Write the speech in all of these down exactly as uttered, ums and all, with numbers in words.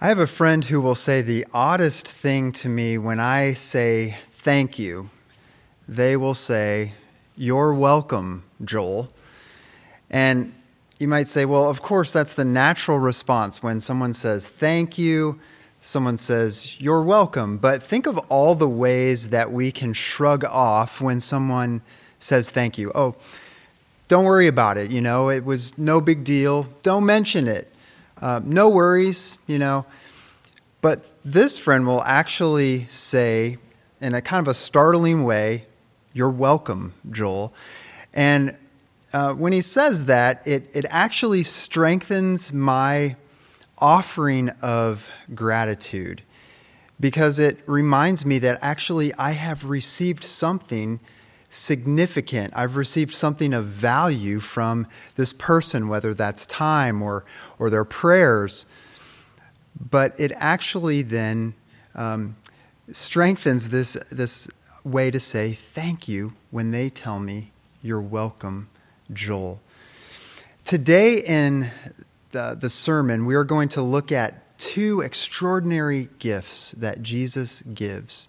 I have a friend who will say the oddest thing to me when I say thank you. They will say, "You're welcome, Joel." And you might say, well, of course, that's the natural response when someone says thank you, someone says you're welcome. But think of all the ways that we can shrug off when someone says thank you. Oh, don't worry about it, you know, it was no big deal. Don't mention it. Uh, no worries, you know. But this friend will actually say, in a kind of a startling way, "You're welcome, Joel." And uh, when he says that, it, it actually strengthens my offering of gratitude, because it reminds me that actually I have received something significant. I've received something of value from this person, whether that's time or or their prayers. But it actually then um, strengthens this this way to say thank you when they tell me, "You're welcome, Joel." Today in the, the sermon, we are going to look at two extraordinary gifts that Jesus gives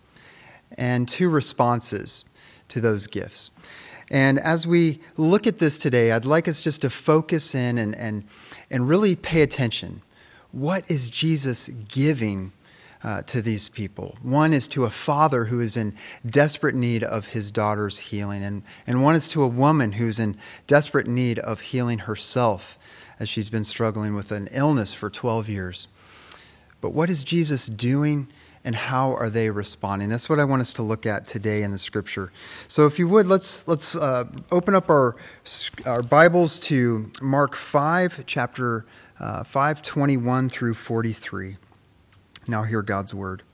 and two responses to those gifts. And as we look at this today, I'd like us just to focus in and, and, and really pay attention. What is Jesus giving uh, to these people? One is to a father who is in desperate need of his daughter's healing, and, and one is to a woman who's in desperate need of healing herself as she's been struggling with an illness for twelve years. But what is Jesus doing, and how are they responding? That's what I want us to look at today in the Scripture. So if you would, let's let's uh, open up our our Bibles to Mark five, chapter uh, five, twenty-one through forty-three. Now hear God's word.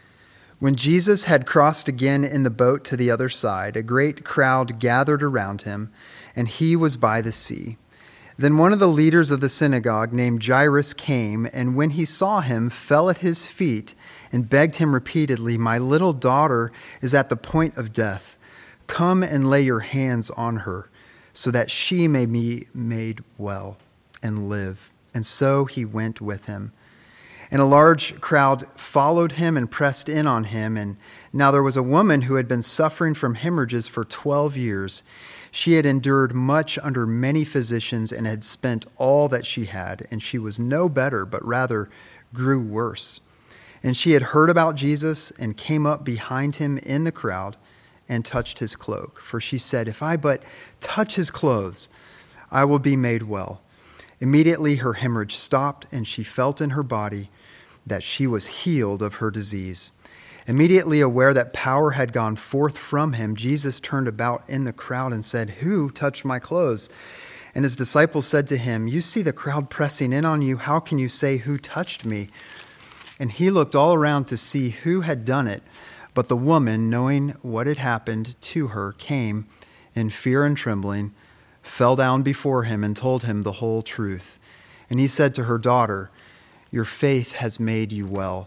When Jesus had crossed again in the boat to the other side, a great crowd gathered around him, and he was by the sea. Then one of the leaders of the synagogue named Jairus came, and when he saw him, fell at his feet and begged him repeatedly, "My little daughter is at the point of death. Come and lay your hands on her, so that she may be made well and live." And so he went with him. And a large crowd followed him and pressed in on him. And now there was a woman who had been suffering from hemorrhages for twelve years. She had endured much under many physicians and had spent all that she had, and she was no better, but rather grew worse. And she had heard about Jesus and came up behind him in the crowd and touched his cloak. For she said, "If I but touch his clothes, I will be made well." Immediately her hemorrhage stopped, and she felt in her body that she was healed of her disease. Immediately aware that power had gone forth from him, Jesus turned about in the crowd and said, "Who touched my clothes?" And his disciples said to him, "You see the crowd pressing in on you. How can you say, 'Who touched me?'" And he looked all around to see who had done it. But the woman, knowing what had happened to her, came in fear and trembling, fell down before him, and told him the whole truth. And he said to her, "Daughter, your faith has made you well.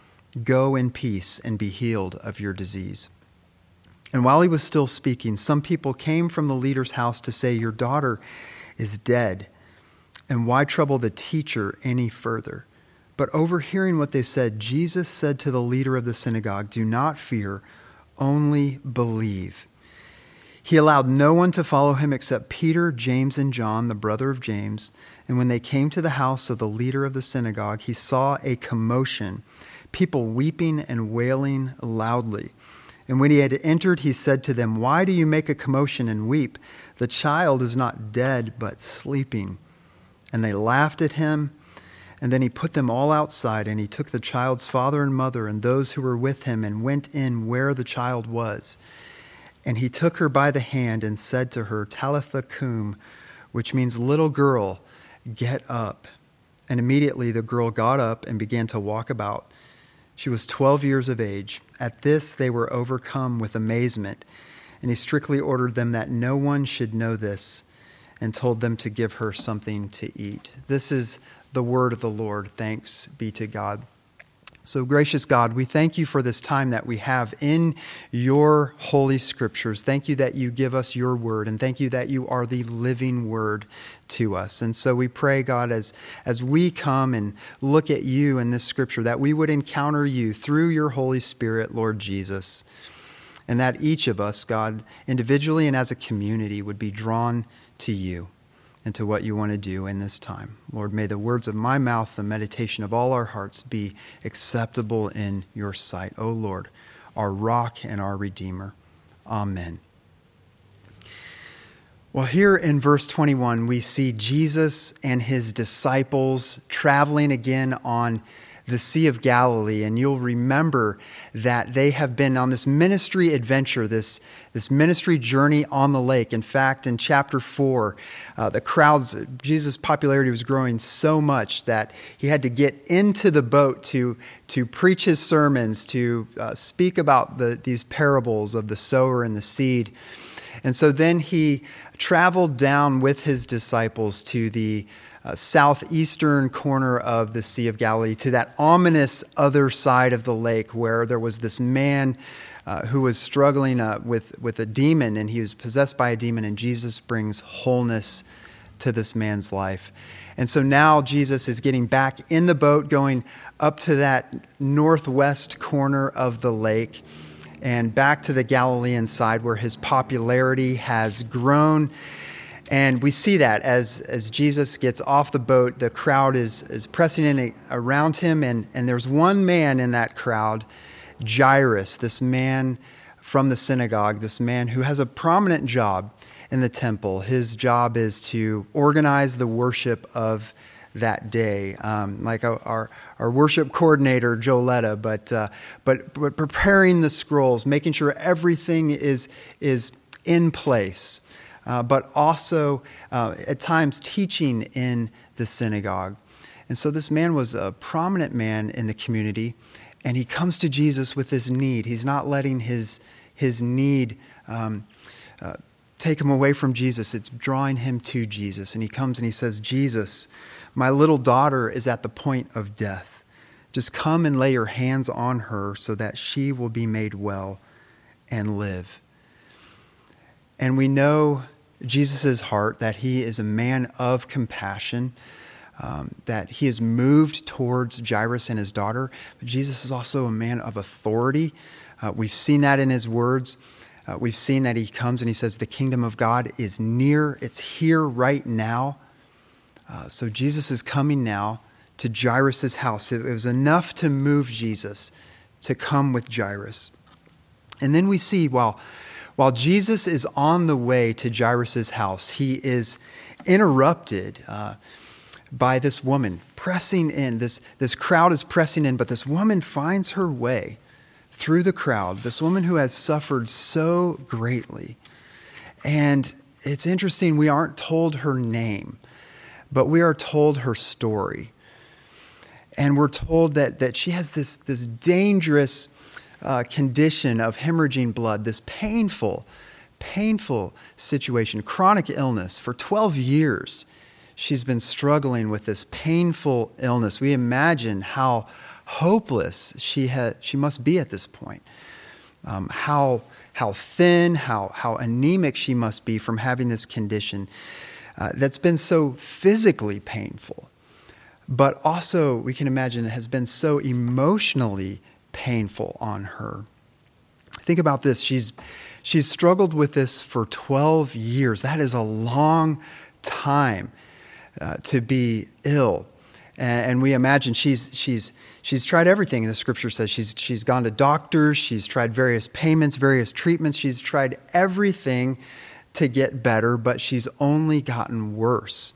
Go in peace and be healed of your disease." And while he was still speaking, some people came from the leader's house to say, "Your daughter is dead, and why trouble the teacher any further?" But overhearing what they said, Jesus said to the leader of the synagogue, "Do not fear, only believe." He allowed no one to follow him except Peter, James, and John, the brother of James. And when they came to the house of the leader of the synagogue, he saw a commotion, people weeping and wailing loudly. And when he had entered, he said to them, "Why do you make a commotion and weep? The child is not dead, but sleeping." And they laughed at him. And then he put them all outside, and he took the child's father and mother and those who were with him and went in where the child was. And he took her by the hand and said to her, "Talitha cum," which means, "Little girl, get up." And immediately the girl got up and began to walk about. She was twelve years of age. At this they were overcome with amazement. And he strictly ordered them that no one should know this, and told them to give her something to eat. This is the word of the Lord. Thanks be to God. So, gracious God, we thank you for this time that we have in your holy scriptures. Thank you that you give us your word, and thank you that you are the living word to us. And so we pray, God, as, as we come and look at you in this scripture, that we would encounter you through your Holy Spirit, Lord Jesus, and that each of us, God, individually and as a community, would be drawn to you and to what you want to do in this time. Lord, may the words of my mouth, the meditation of all our hearts be acceptable in your sight. O Lord, our rock and our redeemer. Amen. Well, here in verse twenty-one, we see Jesus and his disciples traveling again on the Sea of Galilee, and you'll remember that they have been on this ministry adventure, this, this ministry journey on the lake. In fact, in chapter four, uh, the crowds, Jesus' popularity was growing so much that he had to get into the boat to, to preach his sermons, to uh, speak about the, these parables of the sower and the seed. And so then he traveled down with his disciples to the Uh, southeastern corner of the Sea of Galilee, to that ominous other side of the lake where there was this man uh, who was struggling uh, with, with a demon, and he was possessed by a demon, and Jesus brings wholeness to this man's life. And so now Jesus is getting back in the boat, going up to that northwest corner of the lake and back to the Galilean side where his popularity has grown. And we see that as, as Jesus gets off the boat, the crowd is, is pressing in around him. And, and there's one man in that crowd, Jairus, this man from the synagogue, this man who has a prominent job in the temple. His job is to organize the worship of that day, um, like our, our worship coordinator, Joletta, but, uh, but, but preparing the scrolls, making sure everything is, is in place. Uh, but also uh, at times teaching in the synagogue. And so this man was a prominent man in the community, and he comes to Jesus with his need. He's not letting his, his need um, uh, take him away from Jesus. It's drawing him to Jesus. And he comes and he says, Jesus, my little daughter is at the point of death. Just come and lay your hands on her so that she will be made well and live. And we know Jesus' heart, that he is a man of compassion, um, that he is moved towards Jairus and his daughter. But Jesus is also a man of authority. Uh, we've seen that in his words. Uh, we've seen that he comes and he says, the kingdom of God is near. It's here right now. Uh, so Jesus is coming now to Jairus' house. It, it was enough to move Jesus to come with Jairus. And then we see, while While Jesus is on the way to Jairus' house, he is interrupted uh, by this woman pressing in. This, this crowd is pressing in, but this woman finds her way through the crowd, this woman who has suffered so greatly. And it's interesting, we aren't told her name, but we are told her story. And we're told that, that she has this, this dangerous Uh, condition of hemorrhaging blood, this painful, painful situation, chronic illness. For twelve years, she's been struggling with this painful illness. We imagine how hopeless she ha- she must be at this point. Um, how how thin, how how anemic she must be from having this condition uh, that's been so physically painful, but also we can imagine it has been so emotionally painful on her. Think about this. She's she's struggled with this for twelve years. That is a long time uh, to be ill. And, and we imagine she's she's she's tried everything. The scripture says she's she's gone to doctors, she's tried various payments, various treatments, she's tried everything to get better, but she's only gotten worse.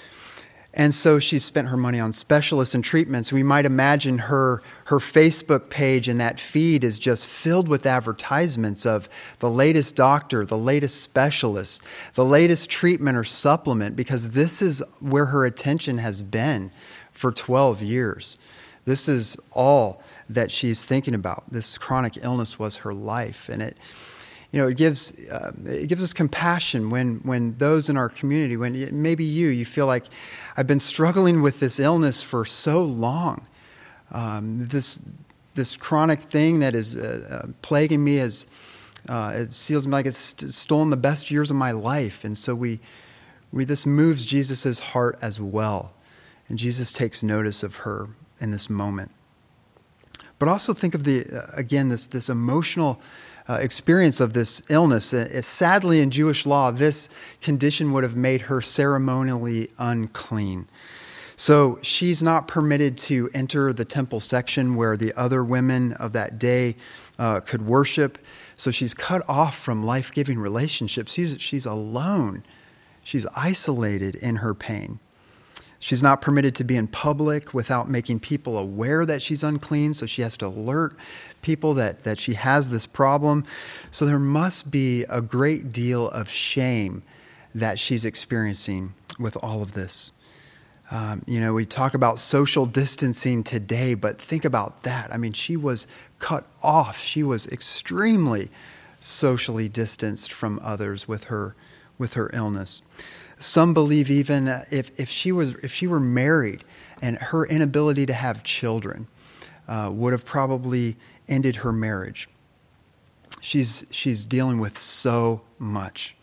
And so she's spent her money on specialists and treatments. We might imagine her, her Facebook page and that feed is just filled with advertisements of the latest doctor, the latest specialist, the latest treatment or supplement, because this is where her attention has been for twelve years. This is all that she's thinking about. This chronic illness was her life. And it, you know, it gives uh, it gives us compassion when when those in our community, when maybe you, you feel like, I've been struggling with this illness for so long. Um, this this chronic thing that is uh, uh, plaguing me is uh, it feels like it's st- stolen the best years of my life, and so we we this moves Jesus's heart as well, and Jesus takes notice of her in this moment. But also think of the uh, again this this emotional uh, experience of this illness. Uh, sadly, in Jewish law, this condition would have made her ceremonially unclean. So she's not permitted to enter the temple section where the other women of that day uh, could worship. So she's cut off from life-giving relationships. She's, she's alone. She's isolated in her pain. She's not permitted to be in public without making people aware that she's unclean. So she has to alert people that, that she has this problem. So there must be a great deal of shame that she's experiencing with all of this. Um, you know, we talk about social distancing today, but think about that. I mean, she was cut off. She was extremely socially distanced from others with her with her illness. Some believe even if, if she was if she were married and her inability to have children uh, would have probably ended her marriage. She's she's dealing with so much.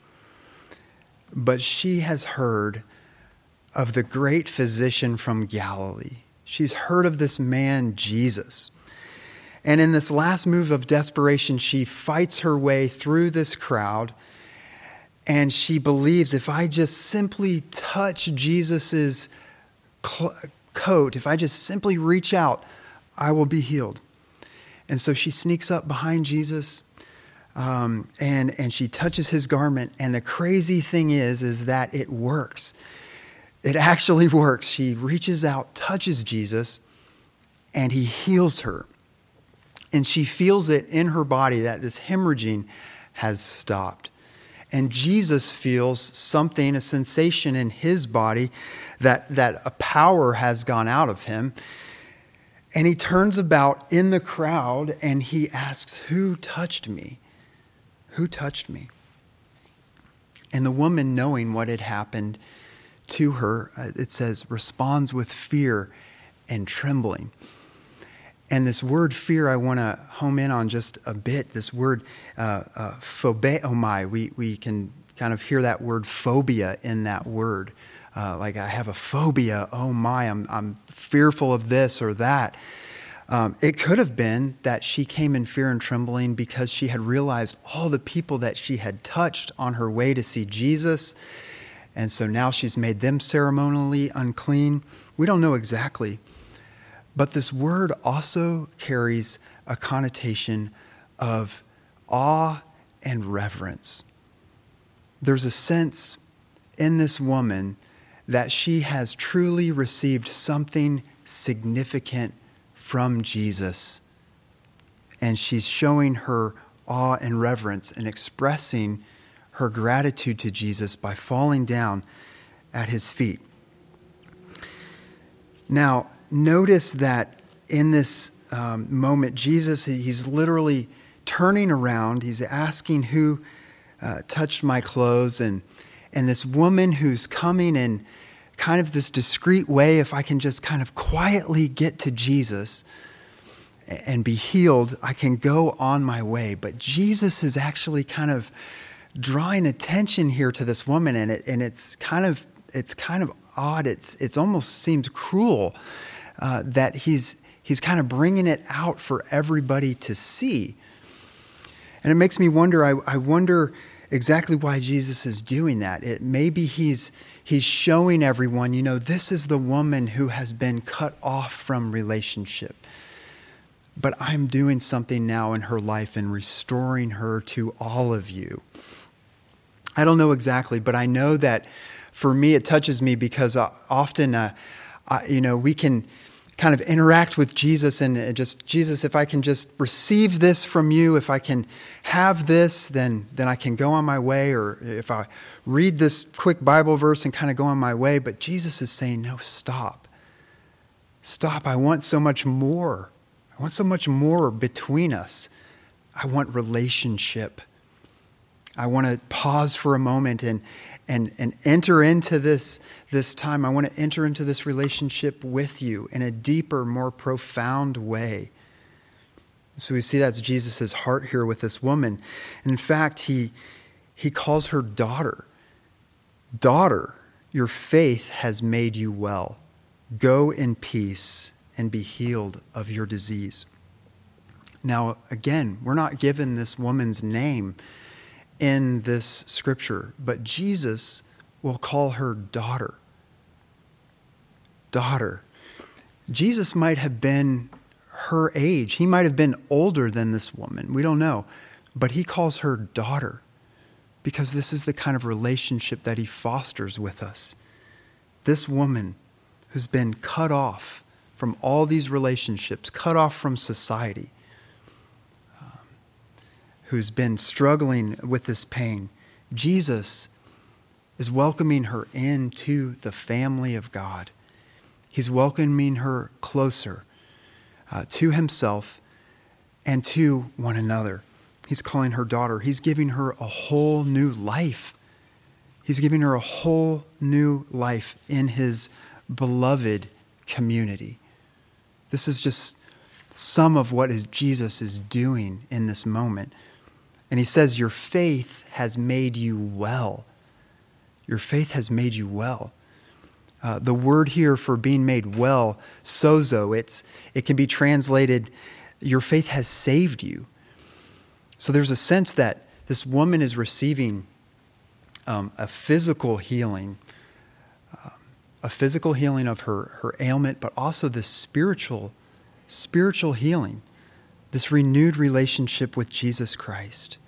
But she has heard of the great physician from Galilee. She's heard of this man, Jesus. And in this last move of desperation, she fights her way through this crowd, and she believes if I just simply touch Jesus's cl- coat, if I just simply reach out, I will be healed. And so she sneaks up behind Jesus, um, and, and she touches his garment. And the crazy thing is, is that it works. It actually works. She reaches out, touches Jesus, and he heals her. And she feels it in her body that this hemorrhaging has stopped. And Jesus feels something, a sensation in his body that, that a power has gone out of him. And he turns about in the crowd and he asks, "Who touched me? Who touched me?" And the woman, knowing what had happened to her, it says, responds with fear and trembling. And this word fear, I want to home in on just a bit. This word uh, uh, phobeomai, we, we can kind of hear that word phobia in that word. Uh, like, I have a phobia, oh my, I'm, I'm fearful of this or that. Um, it could have been that she came in fear and trembling because she had realized all the people that she had touched on her way to see Jesus. And so now she's made them ceremonially unclean. We don't know exactly. But this word also carries a connotation of awe and reverence. There's a sense in this woman that she has truly received something significant from Jesus. And she's showing her awe and reverence and expressing her gratitude to Jesus by falling down at his feet. Now, notice that in this um, moment, Jesus, he's literally turning around. He's asking who uh, touched my clothes. And, and this woman who's coming in kind of this discreet way, if I can just kind of quietly get to Jesus and be healed, I can go on my way. But Jesus is actually kind of drawing attention here to this woman, and it and it's kind of it's kind of odd. It's it's almost seems cruel uh, that he's he's kind of bringing it out for everybody to see, and it makes me wonder. I, I wonder exactly why Jesus is doing that. It maybe he's he's showing everyone, you know, this is the woman who has been cut off from relationship. But I'm doing something now in her life and restoring her to all of you. I don't know exactly, but I know that for me, it touches me because uh, often, uh, I, you know, we can kind of interact with Jesus and just, Jesus, if I can just receive this from you, if I can have this, then, then I can go on my way. Or if I read this quick Bible verse and kind of go on my way. But Jesus is saying, no, stop. Stop. I want so much more. I want so much more between us. I want relationship. I want to pause for a moment and and and enter into this this time. I want to enter into this relationship with you in a deeper, more profound way. So we see that's Jesus' heart here with this woman. And in fact, he he calls her daughter. Daughter, your faith has made you well. Go in peace and be healed of your disease. Now, again, we're not given this woman's name in this scripture, but Jesus will call her daughter. Daughter. Jesus might have been her age. He might have been older than this woman. We don't know. But he calls her daughter because this is the kind of relationship that he fosters with us. This woman who's been cut off from all these relationships, cut off from society, um, who's been struggling with this pain, Jesus is welcoming her into the family of God. He's welcoming her closer uh, to himself and to one another. He's calling her daughter. He's giving her a whole new life. He's giving her a whole new life in his beloved community. This is just some of what is Jesus is doing in this moment. And he says, your faith has made you well. Your faith has made you well. Uh, the word here for being made well, sozo, it's it can be translated, your faith has saved you. So there's a sense that this woman is receiving um, a physical healing, uh, a physical healing of her, her ailment, but also this spiritual, spiritual healing, this renewed relationship with Jesus Christ.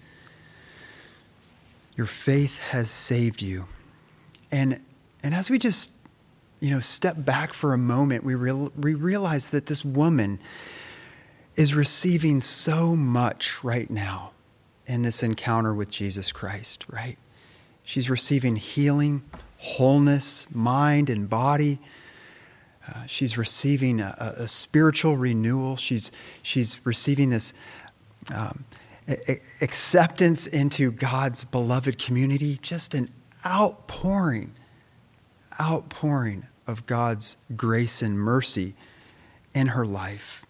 Your faith has saved you. And and as we just, you know, step back for a moment, we, real, we realize that this woman is receiving so much right now in this encounter with Jesus Christ, right? She's receiving healing, wholeness, mind and body. Uh, she's receiving a, a spiritual renewal. She's she's receiving this um, a- acceptance into God's beloved community, just an outpouring, outpouring of God's grace and mercy in her life.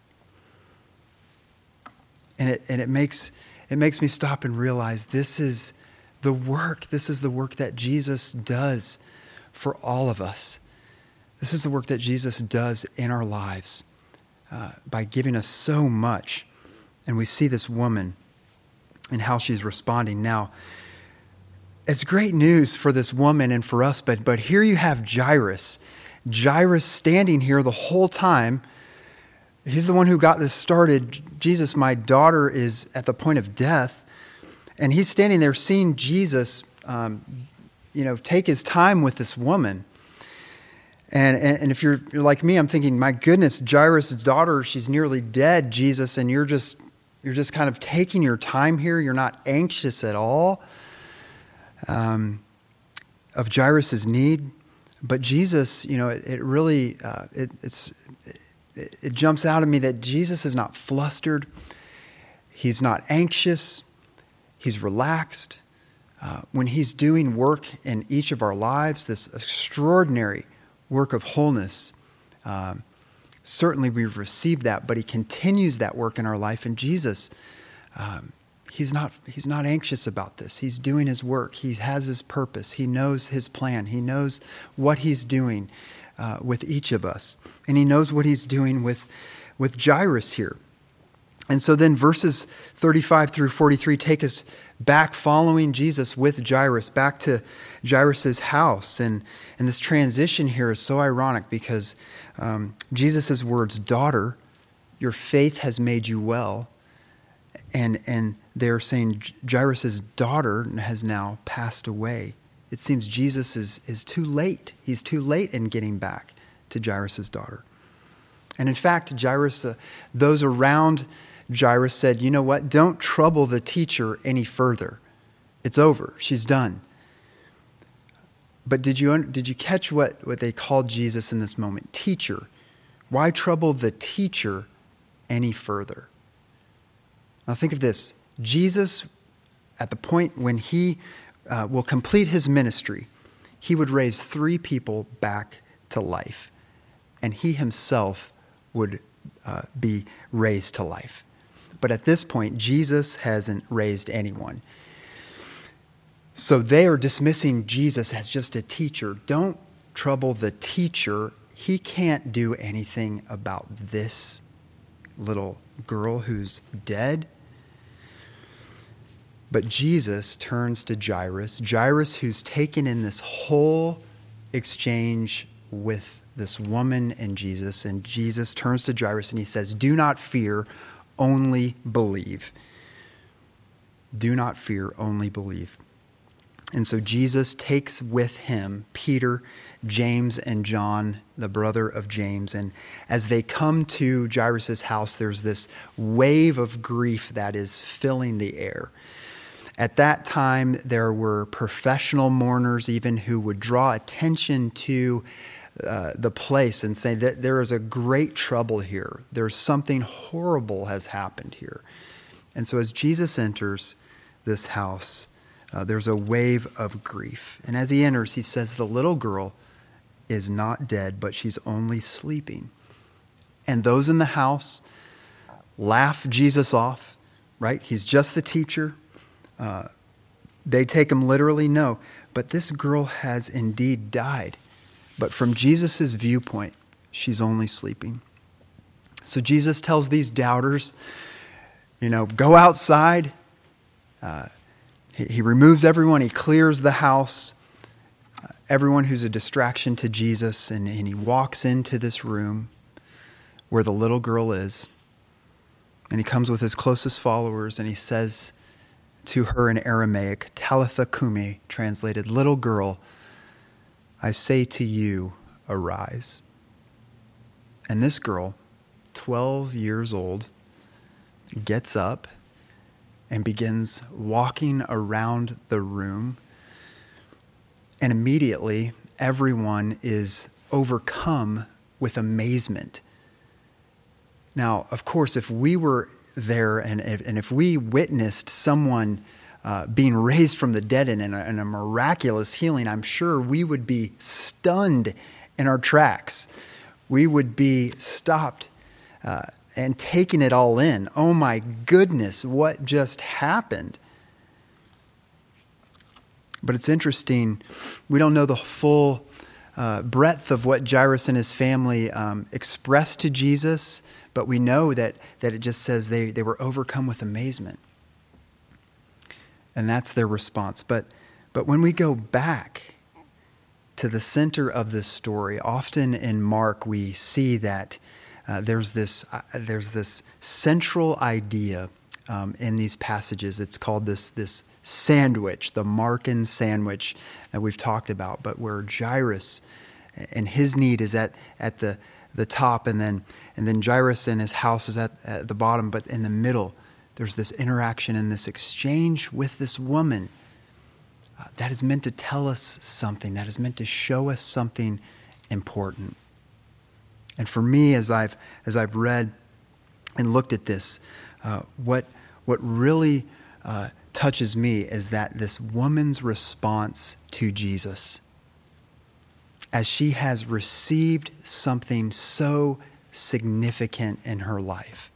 And it and it makes it makes me stop and realize this is the work. This is the work that Jesus does for all of us. This is the work that Jesus does in our lives uh, by giving us so much. And we see this woman and how she's responding. Now, it's great news for this woman and for us, but, but here you have Jairus. Jairus standing here the whole time. He's the one who got this started. Jesus, my daughter is at the point of death. And he's standing there seeing Jesus, um, you know, take his time with this woman. And, and and if you're, you're like me, I'm thinking, my goodness, Jairus' daughter, she's nearly dead, Jesus, and you're just you're just kind of taking your time here. You're not anxious at all um, of Jairus' need. But Jesus, you know, it, it really uh, it, it's it, it jumps out at me that Jesus is not flustered. He's not anxious. He's relaxed. Uh, when he's doing work in each of our lives, this extraordinary work of wholeness, um, certainly we've received that, but he continues that work in our life. And Jesus, um, he's not he's not anxious about this. He's doing his work. He has his purpose. He knows his plan. He knows what he's doing uh, with each of us. And he knows what he's doing with, with Jairus here. And so then verses thirty-five through forty-three take us back following Jesus with Jairus, back to Jairus' house. And, and this transition here is so ironic because um, Jesus' words, daughter, your faith has made you well. And, and they're saying Jairus' daughter has now passed away. It seems Jesus is, is too late. He's too late in getting back to Jairus' daughter. And in fact, Jairus, uh, those around Jairus said, you know what? Don't trouble the teacher any further. It's over. She's done. But did you did you catch what, what they called Jesus in this moment? Teacher. Why trouble the teacher any further? Now think of this. Jesus, at the point when he uh, will complete his ministry, he would raise three people back to life, and he himself would uh, be raised to life. But at this point, Jesus hasn't raised anyone. So they are dismissing Jesus as just a teacher. Don't trouble the teacher. He can't do anything about this little girl who's dead. But Jesus turns to Jairus, Jairus who's taken in this whole exchange with this woman and Jesus. And Jesus turns to Jairus and he says, "Do not fear, only believe." Do not fear, only believe. And so Jesus takes with him Peter, James, and John, the brother of James. And as they come to Jairus' house, there's this wave of grief that is filling the air. At that time, there were professional mourners even who would draw attention to uh, the place and say that there is a great trouble here. There's something horrible has happened here. And so as Jesus enters this house, uh, there's a wave of grief. And as he enters, he says, the little girl is not dead, but she's only sleeping. And those in the house laugh Jesus off, right? He's just the teacher. Uh, they take him literally, no. But this girl has indeed died. But from Jesus' viewpoint, she's only sleeping. So Jesus tells these doubters, you know, go outside. Uh, he, he removes everyone. He clears the house. Uh, everyone who's a distraction to Jesus. And, and he walks into this room where the little girl is. And he comes with his closest followers and he says to her in Aramaic, Talitha Kumi, translated, little girl, I say to you, arise. And this girl, twelve years old, gets up and begins walking around the room. And immediately, everyone is overcome with amazement. Now, of course, if we were there and if, and if we witnessed someone uh, being raised from the dead and in a, in a miraculous healing, I'm sure we would be stunned in our tracks. We would be stopped uh, and taking it all in. Oh my goodness, what just happened? But it's interesting, we don't know the full uh, breadth of what Jairus and his family um, expressed to Jesus, but we know that, that it just says they, they were overcome with amazement. And that's their response. But, but when we go back to the center of this story, often in Mark we see that uh, there's this uh, there's this central idea um, in these passages. It's called this this sandwich, the Markan sandwich that we've talked about, but where Jairus and his need is at at the the top, and then and then Jairus and his house is at, at the bottom, but in the middle there's this interaction and this exchange with this woman uh, that is meant to tell us something, that is meant to show us something important. And for me, as I've as I've read and looked at this, uh, what what really uh, touches me is that this woman's response to Jesus, as she has received something so significant in her life,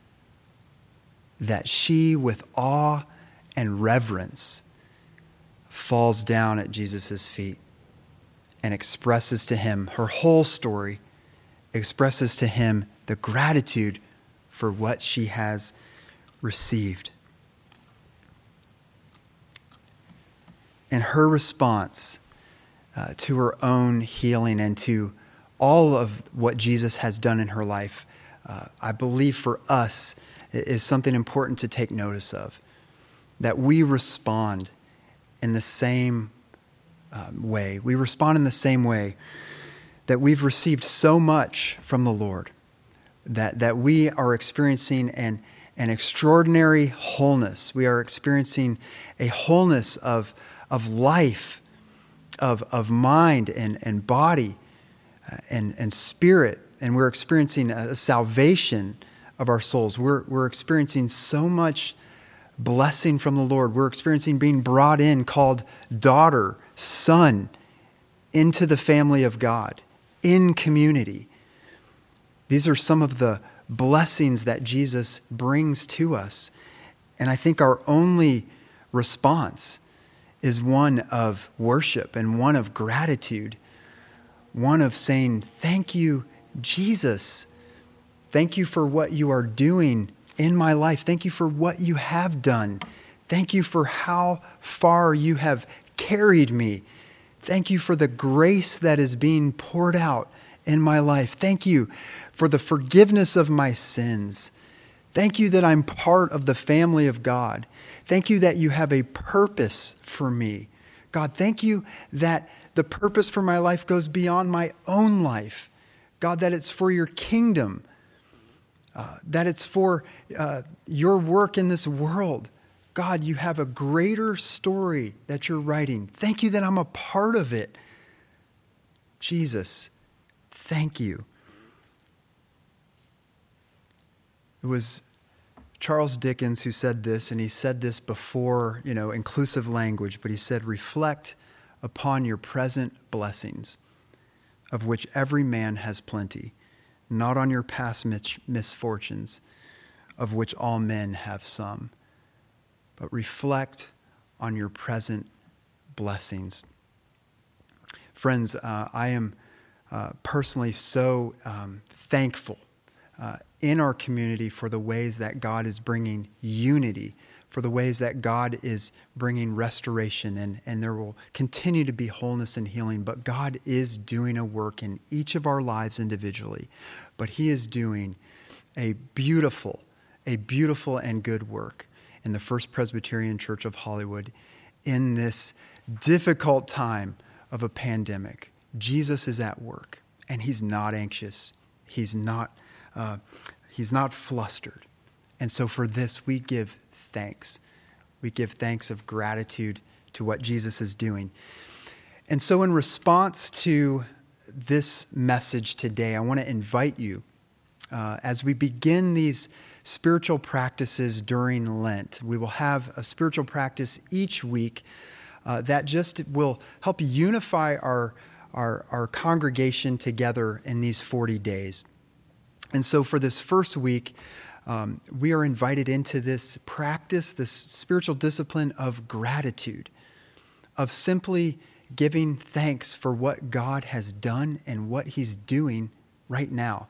that she, with awe and reverence, falls down at Jesus' feet and expresses to him her whole story, expresses to him the gratitude for what she has received. And her response uh, to her own healing and to all of what Jesus has done in her life, uh, I believe for us is something important to take notice of. That we respond in the same um, way. We respond in the same way that we've received so much from the Lord, that, that we are experiencing an, an extraordinary wholeness. We are experiencing a wholeness of, of life, of, of mind and, and body uh, and, and spirit. And we're experiencing a salvation of our souls. We're, we're experiencing so much blessing from the Lord. We're experiencing being brought in, called daughter, son, into the family of God, in community. These are some of the blessings that Jesus brings to us. And I think our only response is one of worship and one of gratitude, one of saying, thank you, Jesus. Thank you for what you are doing in my life. Thank you for what you have done. Thank you for how far you have carried me. Thank you for the grace that is being poured out in my life. Thank you for the forgiveness of my sins. Thank you that I'm part of the family of God. Thank you that you have a purpose for me. God, thank you that the purpose for my life goes beyond my own life. God, that it's for your kingdom, uh, that it's for uh, your work in this world. God, you have a greater story that you're writing. Thank you that I'm a part of it. Jesus, thank you. It was Charles Dickens who said this, and he said this before, you know, inclusive language, but he said, reflect upon your present blessings, of which every man has plenty, not on your past mis- misfortunes, of which all men have some, but reflect on your present blessings. Friends, uh, I am uh, personally so um, thankful uh, in our community for the ways that God is bringing unity, for the ways that God is bringing restoration, and, and there will continue to be wholeness and healing. But God is doing a work in each of our lives individually. But he is doing a beautiful, a beautiful and good work in the First Presbyterian Church of Hollywood in this difficult time of a pandemic. Jesus is at work, and he's not anxious. He's not, uh, he's not flustered. And so for this, we give thanks. We give thanks of gratitude to what Jesus is doing. And so in response to this message today, I want to invite you, uh, as we begin these spiritual practices during Lent. We will have a spiritual practice each week uh, that just will help unify our, our, our congregation together in these forty days. And so for this first week, Um, we are invited into this practice, this spiritual discipline of gratitude, of simply giving thanks for what God has done and what he's doing right now.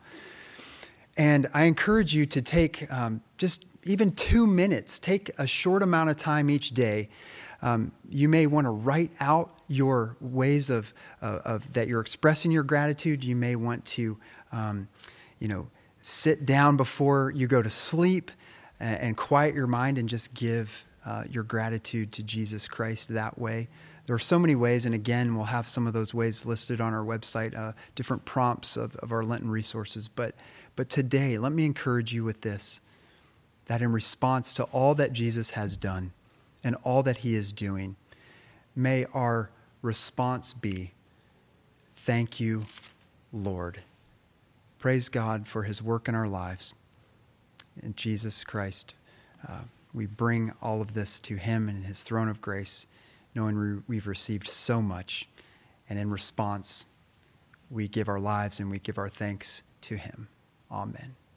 And I encourage you to take um, just even two minutes, take a short amount of time each day. Um, you may want to write out your ways of, uh, of that you're expressing your gratitude. You may want to, um, you know, sit down before you go to sleep and, and quiet your mind and just give uh, your gratitude to Jesus Christ that way. There are so many ways, and again, we'll have some of those ways listed on our website, uh, different prompts of, of our Lenten resources. But, but today, let me encourage you with this, that in response to all that Jesus has done and all that he is doing, may our response be, thank you, Lord. Praise God for his work in our lives. In Jesus Christ, uh, we bring all of this to him and his throne of grace, knowing we, we've received so much. And in response, we give our lives and we give our thanks to him. Amen.